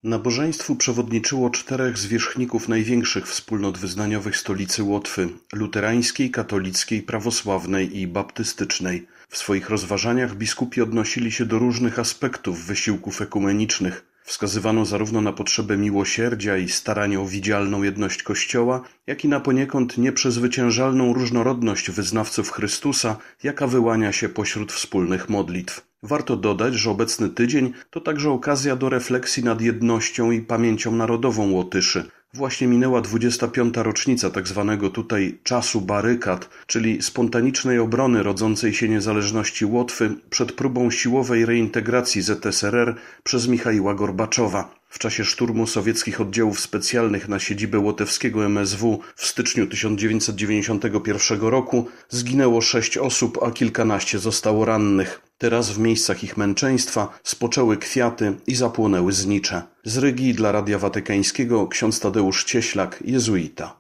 Nabożeństwu przewodniczyło 4 zwierzchników największych wspólnot wyznaniowych stolicy Łotwy: luterańskiej, katolickiej, prawosławnej i baptystycznej. W swoich rozważaniach biskupi odnosili się do różnych aspektów wysiłków ekumenicznych. Wskazywano zarówno na potrzebę miłosierdzia i staranie o widzialną jedność Kościoła, jak i na poniekąd nieprzezwyciężalną różnorodność wyznawców Chrystusa, jaka wyłania się pośród wspólnych modlitw. Warto dodać, że obecny tydzień to także okazja do refleksji nad jednością i pamięcią narodową Łotyszy. Właśnie minęła 25. rocznica tzw. tutaj czasu barykad, czyli spontanicznej obrony rodzącej się niezależności Łotwy przed próbą siłowej reintegracji ZSRR przez Michaiła Gorbaczowa. W czasie szturmu sowieckich oddziałów specjalnych na siedzibę łotewskiego MSW w styczniu 1991 roku zginęło 6 osób, a kilkanaście zostało rannych. Teraz w miejscach ich męczeństwa spoczęły kwiaty i zapłonęły znicze. Z Rygi dla Radia Watykańskiego ksiądz Tadeusz Cieślak, jezuita.